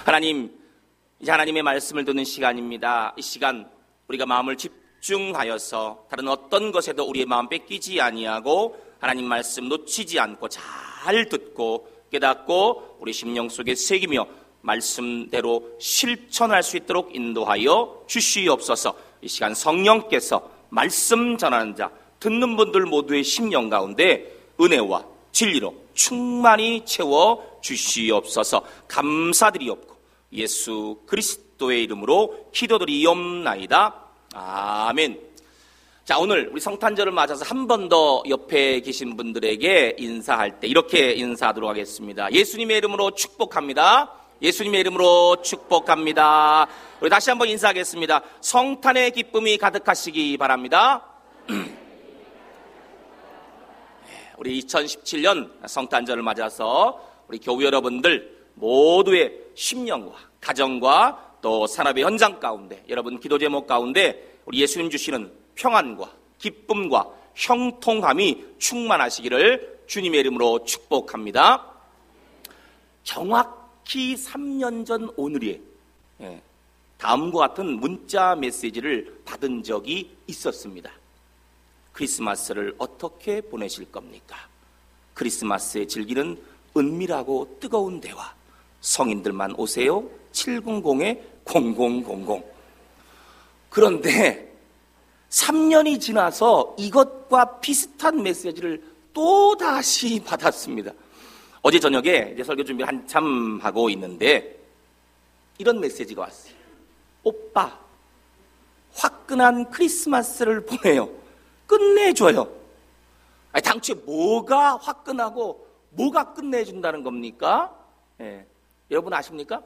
하나님, 이제 하나님의 말씀을 듣는 시간입니다. 이 시간 우리가 마음을 집중하여서 다른 어떤 것에도 우리의 마음 뺏기지 아니하고 하나님 말씀 놓치지 않고 잘 듣고 깨닫고 우리 심령 속에 새기며 말씀대로 실천할 수 있도록 인도하여 주시옵소서. 이 시간 성령께서 말씀 전하는 자, 듣는 분들 모두의 심령 가운데 은혜와 진리로 충만히 채워 주시옵소서. 감사드리옵고 예수 그리스도의 이름으로 기도드리옵나이다. 아멘. 자, 오늘 우리 성탄절을 맞아서 한 번 더 옆에 계신 분들에게 인사할 때 이렇게 인사하도록 하겠습니다. 예수님의 이름으로 축복합니다. 예수님의 이름으로 축복합니다. 우리 다시 한번 인사하겠습니다. 성탄의 기쁨이 가득하시기 바랍니다. 우리 2017년 성탄절을 맞아서 우리 교우 여러분들 모두의 심령과 가정과 또 산업의 현장 가운데, 여러분 기도 제목 가운데 우리 예수님 주시는 평안과 기쁨과 형통함이 충만하시기를 주님의 이름으로 축복합니다. 정확히 3년 전 오늘에 다음과 같은 문자 메시지를 받은 적이 있었습니다. 크리스마스를 어떻게 보내실 겁니까? 크리스마스의 즐기는 은밀하고 뜨거운 대화. 성인들만 오세요. 700-0000. 그런데 3년이 지나서 이것과 비슷한 메시지를 또 다시 받았습니다. 어제 저녁에 이제 설교 준비를 한참 하고 있는데 이런 메시지가 왔어요. 오빠, 화끈한 크리스마스를 보내요. 끝내줘요. 아니, 당초에 뭐가 화끈하고 뭐가 끝내준다는 겁니까? 여러분 아십니까?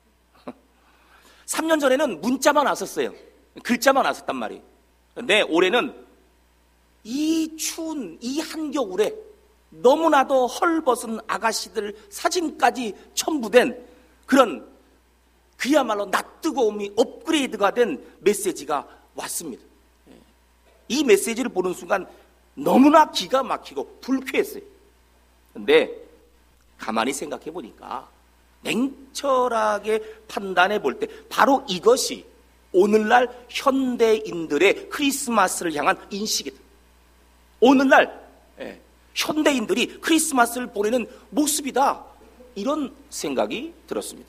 3년 전에는 문자만 왔었어요. 글자만 왔었단 말이에요. 근데 올해는 이 추운 이 한겨울에 너무나도 헐벗은 아가씨들 사진까지 첨부된 그런 그야말로 낯뜨거움이 업그레이드가 된 메시지가 왔습니다. 이 메시지를 보는 순간 너무나 기가 막히고 불쾌했어요. 근데 가만히 생각해 보니까 냉철하게 판단해 볼 때 바로 이것이 오늘날 현대인들의 크리스마스를 향한 인식이다. 오늘날 현대인들이 크리스마스를 보내는 모습이다. 이런 생각이 들었습니다.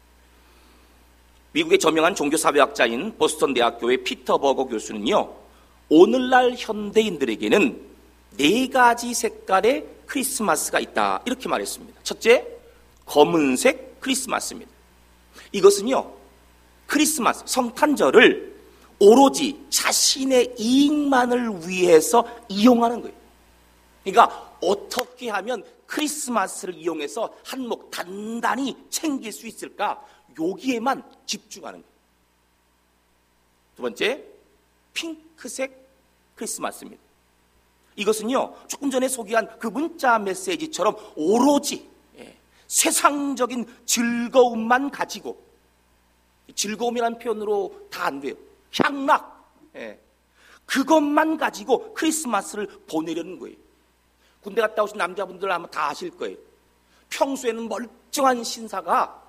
미국의 저명한 종교사회학자인 보스턴 대학교의 피터 버거 교수는요, 오늘날 현대인들에게는 4가지 색깔의 크리스마스가 있다. 이렇게 말했습니다. 첫째, 검은색 크리스마스입니다. 이것은요, 크리스마스, 성탄절을 오로지 자신의 이익만을 위해서 이용하는 거예요. 그러니까 어떻게 하면 크리스마스를 이용해서 한몫 단단히 챙길 수 있을까? 여기에만 집중하는 거예요. 두 번째, 핑크색 크리스마스입니다. 이것은요, 조금 전에 소개한 그 문자 메시지처럼 오로지 세상적인 즐거움만 가지고, 즐거움이라는 표현으로 다 안 돼요. 향락, 그것만 가지고 크리스마스를 보내려는 거예요. 군대 갔다 오신 남자분들 아마 다 아실 거예요. 평소에는 멀쩡한 신사가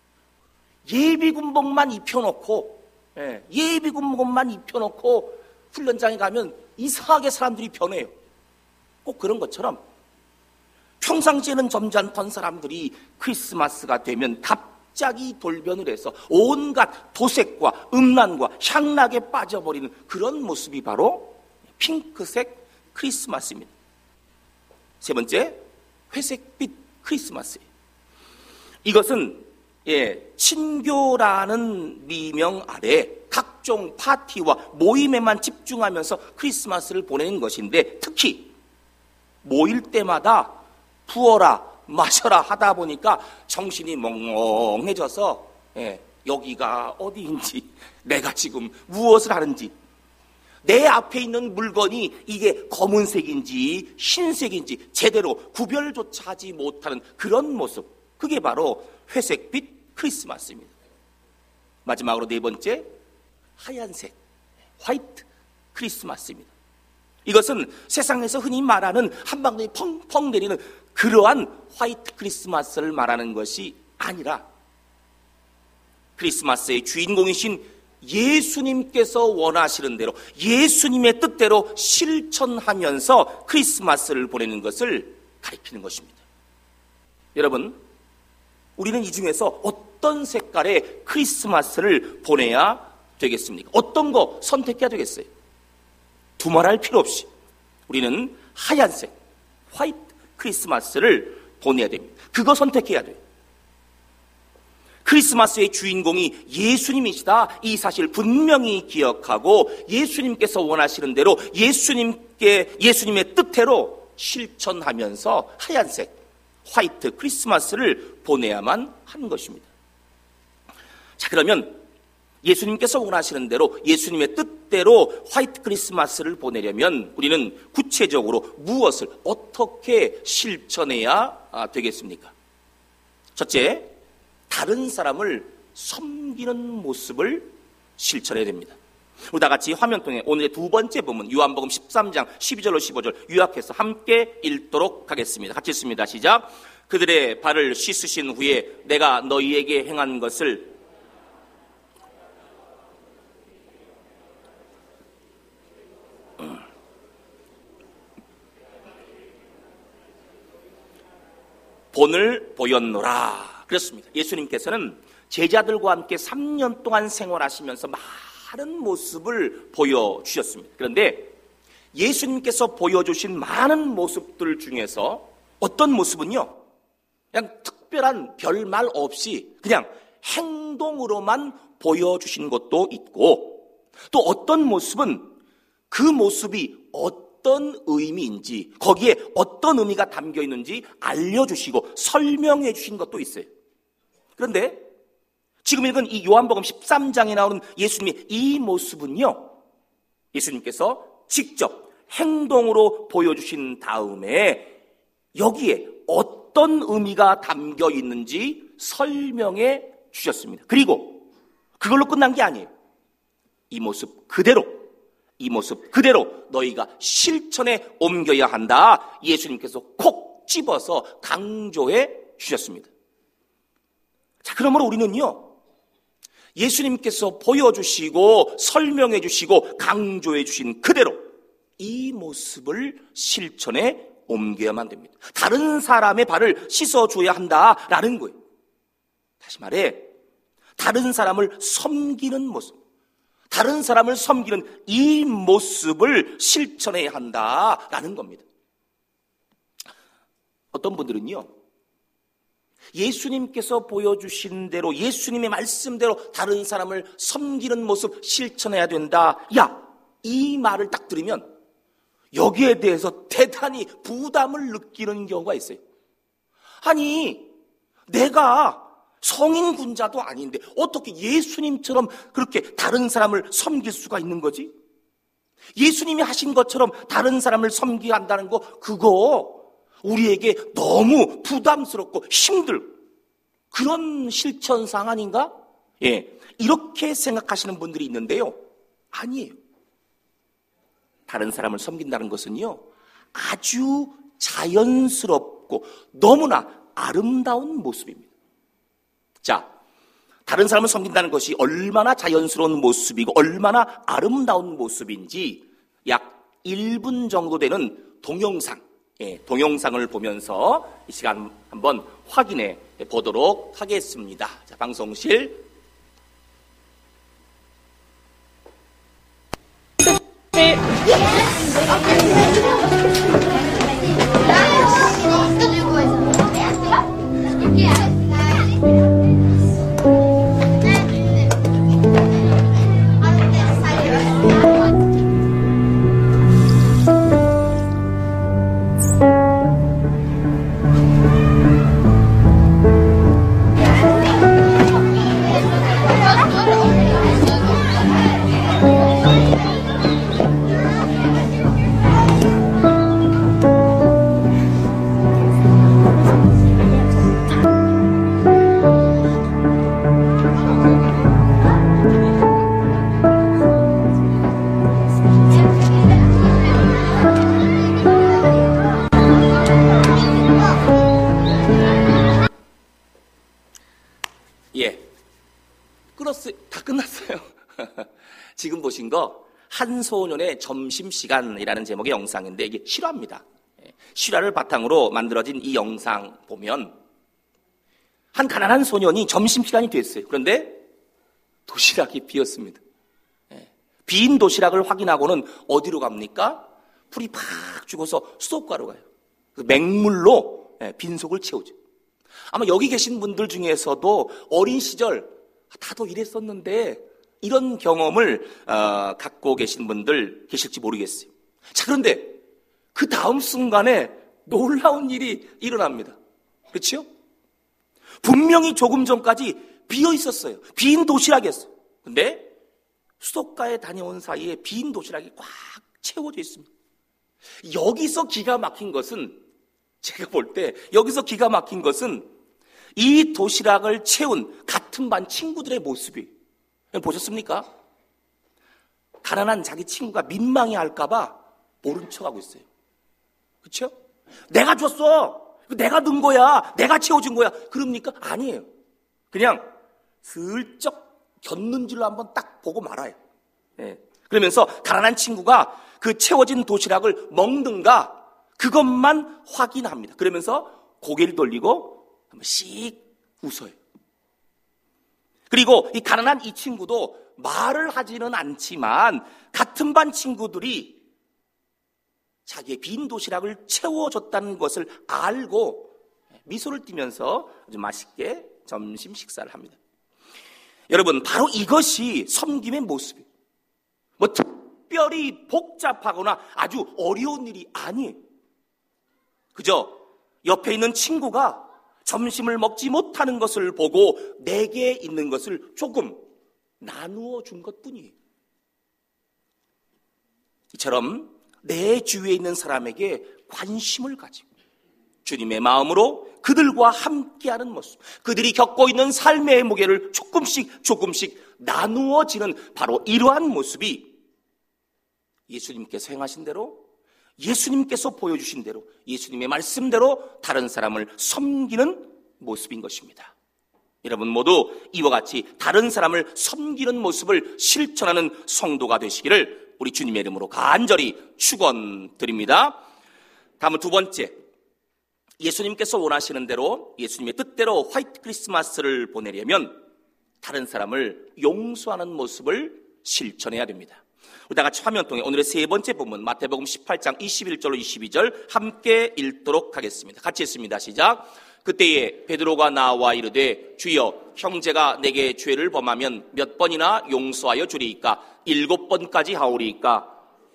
예비군복만 입혀놓고, 예비군복만 입혀놓고 훈련장에 가면 이상하게 사람들이 변해요. 꼭 그런 것처럼 평상시에는 점잖던 사람들이 크리스마스가 되면 갑자기 돌변을 해서 온갖 도색과 음란과 향락에 빠져버리는 그런 모습이 바로 핑크색 크리스마스입니다. 세 번째, 회색빛 크리스마스예요. 이것은 친교라는 미명 아래 각종 파티와 모임에만 집중하면서 크리스마스를 보내는 것인데, 특히 모일 때마다 부어라 마셔라 하다 보니까 정신이 멍멍해져서 여기가 어디인지, 내가 지금 무엇을 하는지, 내 앞에 있는 물건이 이게 검은색인지 흰색인지 제대로 구별조차 하지 못하는 그런 모습, 그게 바로 회색빛 크리스마스입니다. 마지막으로 네 번째, 하얀색, 화이트 크리스마스입니다. 이것은 세상에서 흔히 말하는 한방울이 펑펑 내리는 그러한 화이트 크리스마스를 말하는 것이 아니라 크리스마스의 주인공이신 예수님께서 원하시는 대로, 예수님의 뜻대로 실천하면서 크리스마스를 보내는 것을 가리키는 것입니다. 여러분, 우리는 이 중에서 어떤 색깔의 크리스마스를 보내야 되겠습니까? 어떤 거 선택해야 되겠어요? 두말할 필요 없이 우리는 하얀색, 화이트 크리스마스를 보내야 됩니다. 그거 선택해야 돼요. 크리스마스의 주인공이 예수님이시다, 이 사실 분명히 기억하고 예수님께서 원하시는 대로 예수님의 뜻대로 실천하면서 하얀색, 화이트 크리스마스를 보내야만 하는 것입니다. 자, 그러면 예수님께서 원하시는 대로, 예수님의 뜻대로 화이트 크리스마스를 보내려면 우리는 구체적으로 무엇을 어떻게 실천해야 되겠습니까? 첫째, 다른 사람을 섬기는 모습을 실천해야 됩니다. 우리 다 같이 화면통에 오늘의 두 번째 본문 요한복음 13장 12절로 15절 요약해서 함께 읽도록 하겠습니다. 같이 읽습니다. 시작. 그들의 발을 씻으신 후에 내가 너희에게 행한 것을 본을 보였노라. 그렇습니다. 예수님께서는 제자들과 함께 3년 동안 생활하시면서 많은 모습을 보여주셨습니다. 그런데 예수님께서 보여주신 많은 모습들 중에서 어떤 모습은요, 그냥 특별한 별말 없이 그냥 행동으로만 보여주신 것도 있고, 또 어떤 모습은 그 모습이 어떤 의미인지, 거기에 어떤 의미가 담겨 있는지 알려주시고 설명해 주신 것도 있어요. 그런데 지금 읽은 이 요한복음 13장에 나오는 예수님의 이 모습은요, 예수님께서 직접 행동으로 보여주신 다음에 여기에 어떤 의미가 담겨 있는지 설명해 주셨습니다. 그리고 그걸로 끝난 게 아니에요. 이 모습 그대로 너희가 실천에 옮겨야 한다, 예수님께서 콕 집어서 강조해 주셨습니다. 자, 그러므로 우리는요, 예수님께서 보여주시고 설명해 주시고 강조해 주신 그대로 이 모습을 실천에 옮겨야만 됩니다. 다른 사람의 발을 씻어줘야 한다라는 거예요. 다시 말해, 다른 사람을 섬기는 모습, 다른 사람을 섬기는 이 모습을 실천해야 한다라는 겁니다. 어떤 분들은요, 예수님께서 보여주신 대로, 예수님의 말씀대로 다른 사람을 섬기는 모습 실천해야 된다, 야, 이 말을 딱 들으면 여기에 대해서 대단히 부담을 느끼는 경우가 있어요. 아니, 내가 성인 군자도 아닌데 어떻게 예수님처럼 그렇게 다른 사람을 섬길 수가 있는 거지? 예수님이 하신 것처럼 다른 사람을 섬기게 한다는 거, 그거 우리에게 너무 부담스럽고 힘들고 그런 실천상 아닌가? 예, 이렇게 생각하시는 분들이 있는데요, 아니에요. 다른 사람을 섬긴다는 것은요, 아주 자연스럽고 너무나 아름다운 모습입니다. 자, 다른 사람을 섬긴다는 것이 얼마나 자연스러운 모습이고 얼마나 아름다운 모습인지 약 1분 정도 되는 동영상을 보면서 이 시간 한번 확인해 보도록 하겠습니다. 자, 방송실. 끊었어요. 다 끝났어요. 지금 보신 거 한 소년의 점심시간이라는 제목의 영상인데 이게 실화입니다. 실화를 바탕으로 만들어진 이 영상 보면 한 가난한 소년이 점심시간이 됐어요. 그런데 도시락이 비었습니다. 빈 도시락을 확인하고는 어디로 갑니까? 풀이 팍 죽어서 수도가로 가요. 맹물로 빈속을 채우죠. 아마 여기 계신 분들 중에서도 어린 시절 다도 이랬었는데 이런 경험을 갖고 계신 분들 계실지 모르겠어요. 자, 그런데 그 다음 순간에 놀라운 일이 일어납니다. 그렇죠? 분명히 조금 전까지 비어 있었어요. 빈 도시락이었어요. 근데 수도가에 다녀온 사이에 빈 도시락이 꽉 채워져 있습니다. 여기서 기가 막힌 것은, 제가 볼 때 여기서 기가 막힌 것은 이 도시락을 채운 같은 반 친구들의 모습이, 보셨습니까? 가난한 자기 친구가 민망해 할까봐 모른 척하고 있어요. 그렇죠? 내가 줬어, 내가 넣은 거야, 내가 채워준 거야, 그럽니까? 아니에요. 그냥 슬쩍 곁눈질로 한번 딱 보고 말아요. 그러면서 가난한 친구가 그 채워진 도시락을 먹는가 그것만 확인합니다. 그러면서 고개를 돌리고 한번 씩 웃어요. 그리고 이 가난한 이 친구도 말을 하지는 않지만 같은 반 친구들이 자기의 빈 도시락을 채워줬다는 것을 알고 미소를 띠면서 아주 맛있게 점심 식사를 합니다. 여러분, 바로 이것이 섬김의 모습이에요. 뭐 특별히 복잡하거나 아주 어려운 일이 아니에요. 그저 옆에 있는 친구가 점심을 먹지 못하는 것을 보고 내게 있는 것을 조금 나누어 준 것뿐이에요. 이처럼 내 주위에 있는 사람에게 관심을 가지고 주님의 마음으로 그들과 함께하는 모습, 그들이 겪고 있는 삶의 무게를 조금씩 나누어지는 바로 이러한 모습이 예수님께서 행하신 대로, 예수님께서 보여주신 대로, 예수님의 말씀대로 다른 사람을 섬기는 모습인 것입니다. 여러분 모두 이와 같이 다른 사람을 섬기는 모습을 실천하는 성도가 되시기를 우리 주님의 이름으로 간절히 축원드립니다. 다음은 두 번째, 예수님께서 원하시는 대로, 예수님의 뜻대로 화이트 크리스마스를 보내려면 다른 사람을 용서하는 모습을 실천해야 됩니다. 우리 다 같이 화면 통해 오늘의 세 번째 본문 마태복음 18장 21절로 22절 함께 읽도록 하겠습니다. 같이 읽습니다. 시작. 그때에 베드로가 나와 이르되 주여, 형제가 내게 죄를 범하면 몇 번이나 용서하여 주리이까? 7번까지 하오리이까?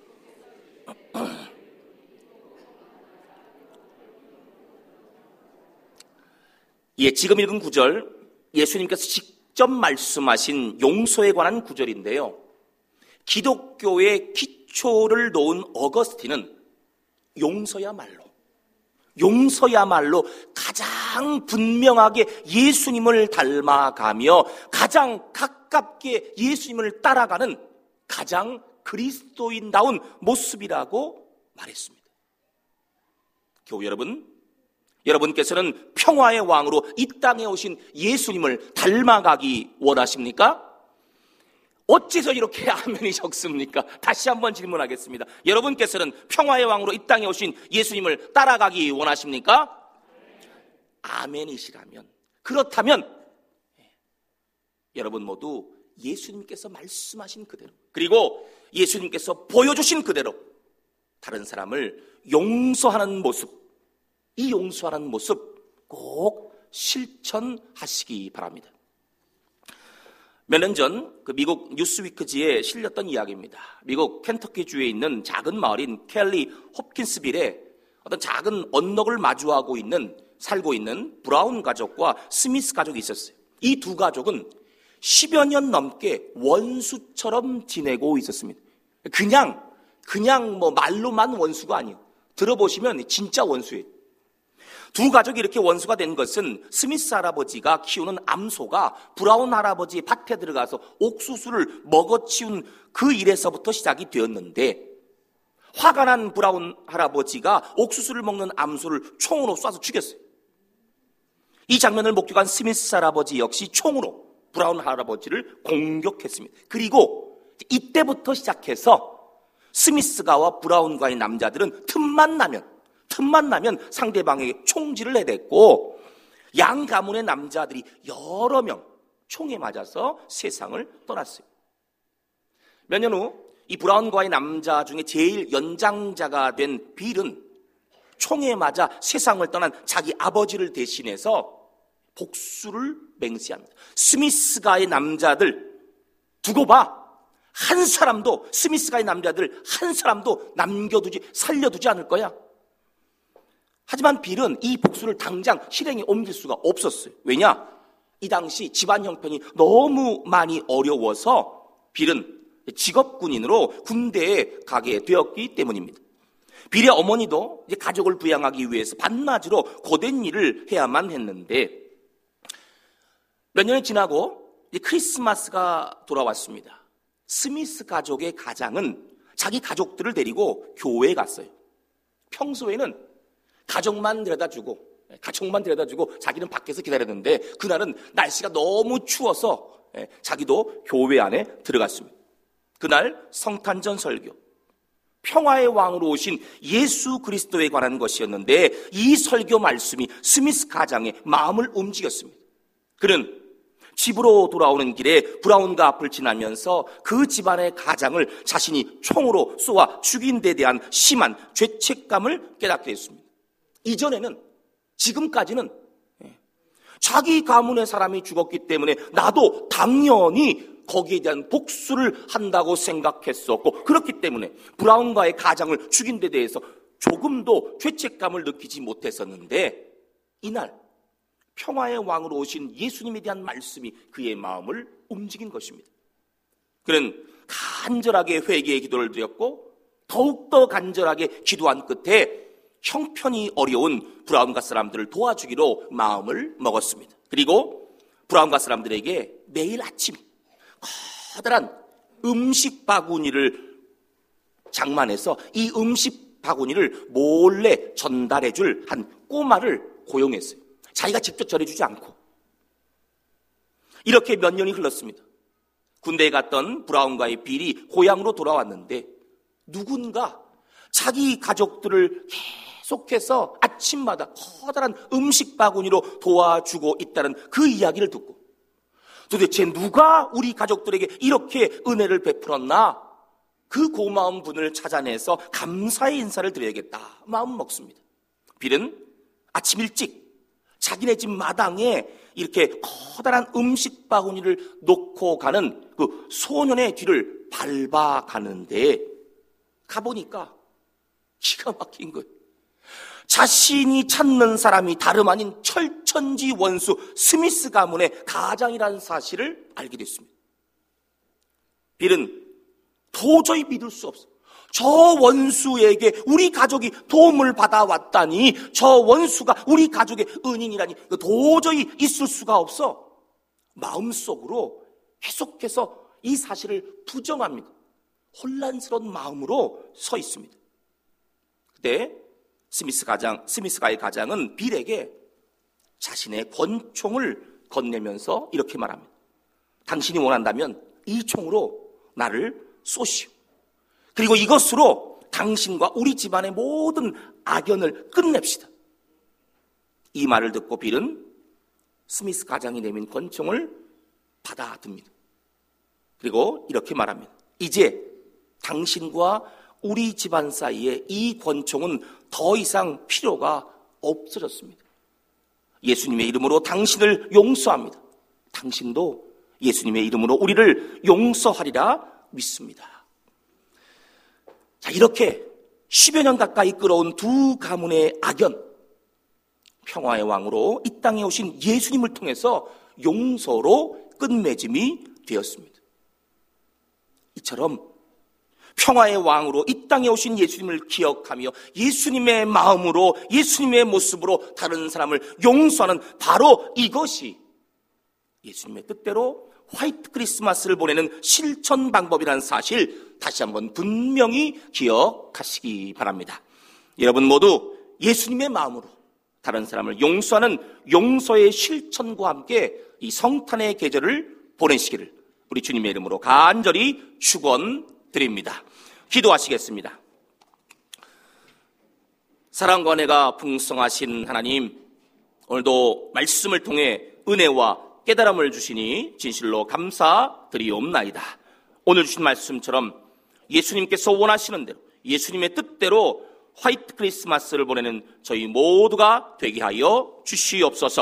예, 지금 읽은 구절, 예수님께서 직접 말씀하신 용서에 관한 구절인데요. 기독교의 기초를 놓은 어거스틴은 용서야말로 가장 분명하게 예수님을 닮아가며 가장 가깝게 예수님을 따라가는 가장 그리스도인다운 모습이라고 말했습니다. 교우 여러분, 여러분께서는 평화의 왕으로 이 땅에 오신 예수님을 닮아가기 원하십니까? 어째서 이렇게 아멘이 적습니까? 다시 한번 질문하겠습니다. 여러분께서는 평화의 왕으로 이 땅에 오신 예수님을 따라가기 원하십니까? 아멘이시라면, 그렇다면 여러분 모두 예수님께서 말씀하신 그대로, 그리고 예수님께서 보여주신 그대로 다른 사람을 용서하는 모습, 이 용서하는 모습 꼭 실천하시기 바랍니다. 몇 년 전 그 미국 뉴스위크지에 실렸던 이야기입니다. 미국 켄터키주에 있는 작은 마을인 켈리 홉킨스빌에 어떤 작은 언덕을 마주하고 살고 있는 브라운 가족과 스미스 가족이 있었어요. 이 두 가족은 10여 년 넘게 원수처럼 지내고 있었습니다. 그냥 뭐 말로만 원수가 아니에요. 들어보시면 진짜 원수예요. 두 가족이 이렇게 원수가 된 것은 스미스 할아버지가 키우는 암소가 브라운 할아버지 밭에 들어가서 옥수수를 먹어치운 그 일에서부터 시작이 되었는데, 화가 난 브라운 할아버지가 옥수수를 먹는 암소를 총으로 쏴서 죽였어요. 이 장면을 목격한 스미스 할아버지 역시 총으로 브라운 할아버지를 공격했습니다. 그리고 이때부터 시작해서 스미스가와 브라운과의 남자들은 틈만 나면 상대방에게 총질을 해댔고, 양 가문의 남자들이 여러 명 총에 맞아서 세상을 떠났어요. 몇 년 후 이 브라운과의 남자 중에 제일 연장자가 된 빌은 총에 맞아 세상을 떠난 자기 아버지를 대신해서 복수를 맹세합니다. 스미스가의 남자들 두고 봐. 한 사람도, 스미스가의 남자들 한 사람도 살려두지 않을 거야. 하지만 빌은 이 복수를 당장 실행에 옮길 수가 없었어요. 왜냐? 이 당시 집안 형편이 너무 많이 어려워서 빌은 직업군인으로 군대에 가게 되었기 때문입니다. 빌의 어머니도 이제 가족을 부양하기 위해서 반나절로 고된 일을 해야만 했는데, 몇 년이 지나고 이제 크리스마스가 돌아왔습니다. 스미스 가족의 가장은 자기 가족들을 데리고 교회에 갔어요. 평소에는 가족만 데려다주고 자기는 밖에서 기다렸는데, 그날은 날씨가 너무 추워서 자기도 교회 안에 들어갔습니다. 그날 성탄절 설교, 평화의 왕으로 오신 예수 그리스도에 관한 것이었는데, 이 설교 말씀이 스미스 가장의 마음을 움직였습니다. 그는 집으로 돌아오는 길에 브라운과 앞을 지나면서 그 집안의 가장을 자신이 총으로 쏘아 죽인 데 대한 심한 죄책감을 깨닫게 됐습니다. 지금까지는 자기 가문의 사람이 죽었기 때문에 나도 당연히 거기에 대한 복수를 한다고 생각했었고, 그렇기 때문에 브라운과의 가장을 죽인 데 대해서 조금도 죄책감을 느끼지 못했었는데, 이날 평화의 왕으로 오신 예수님에 대한 말씀이 그의 마음을 움직인 것입니다. 그는 간절하게 회개의 기도를 드렸고, 더욱더 간절하게 기도한 끝에 형편이 어려운 브라운가 사람들을 도와주기로 마음을 먹었습니다. 그리고 브라운가 사람들에게 매일 아침 커다란 음식 바구니를 장만해서 이 음식 바구니를 몰래 전달해줄 한 꼬마를 고용했어요. 자기가 직접 전해주지 않고. 이렇게 몇 년이 흘렀습니다. 군대에 갔던 브라운과의 빌이 고향으로 돌아왔는데, 누군가 자기 가족들을 계속해서 아침마다 커다란 음식 바구니로 도와주고 있다는 그 이야기를 듣고, 도대체 누가 우리 가족들에게 이렇게 은혜를 베풀었나? 그 고마운 분을 찾아내서 감사의 인사를 드려야겠다 마음 먹습니다. 빌은 아침 일찍 자기네 집 마당에 이렇게 커다란 음식 바구니를 놓고 가는 그 소년의 뒤를 밟아가는데, 가보니까 기가 막힌 거예요. 자신이 찾는 사람이 다름 아닌 철천지 원수 스미스 가문의 가장이라는 사실을 알게 됐습니다. 빌은 도저히 믿을 수 없어. 저 원수에게 우리 가족이 도움을 받아왔다니, 저 원수가 우리 가족의 은인이라니 도저히 있을 수가 없어. 마음속으로 계속해서 이 사실을 부정합니다. 혼란스러운 마음으로 서 있습니다. 그때 스미스가의 가장은 빌에게 자신의 권총을 건네면서 이렇게 말합니다. 당신이 원한다면 이 총으로 나를 쏘시오. 그리고 이것으로 당신과 우리 집안의 모든 악연을 끝냅시다. 이 말을 듣고 빌은 스미스 가장이 내민 권총을 받아듭니다. 그리고 이렇게 말합니다. 이제 당신과 우리 집안 사이에 이 권총은 더 이상 필요가 없어졌습니다. 예수님의 이름으로 당신을 용서합니다. 당신도 예수님의 이름으로 우리를 용서하리라 믿습니다. 자, 이렇게 10여 년 가까이 끌어온 두 가문의 악연, 평화의 왕으로 이 땅에 오신 예수님을 통해서 용서로 끝맺음이 되었습니다. 이처럼 평화의 왕으로 이 땅에 오신 예수님을 기억하며 예수님의 마음으로, 예수님의 모습으로 다른 사람을 용서하는 바로 이것이 예수님의 뜻대로 화이트 크리스마스를 보내는 실천 방법이라는 사실, 다시 한번 분명히 기억하시기 바랍니다. 여러분 모두 예수님의 마음으로 다른 사람을 용서하는 용서의 실천과 함께 이 성탄의 계절을 보내시기를 우리 주님의 이름으로 간절히 축원드립니다. 기도하시겠습니다. 사랑과 은혜가 풍성하신 하나님, 오늘도 말씀을 통해 은혜와 깨달음을 주시니 진실로 감사드리옵나이다. 오늘 주신 말씀처럼 예수님께서 원하시는 대로, 예수님의 뜻대로 화이트 크리스마스를 보내는 저희 모두가 되게 하여 주시옵소서.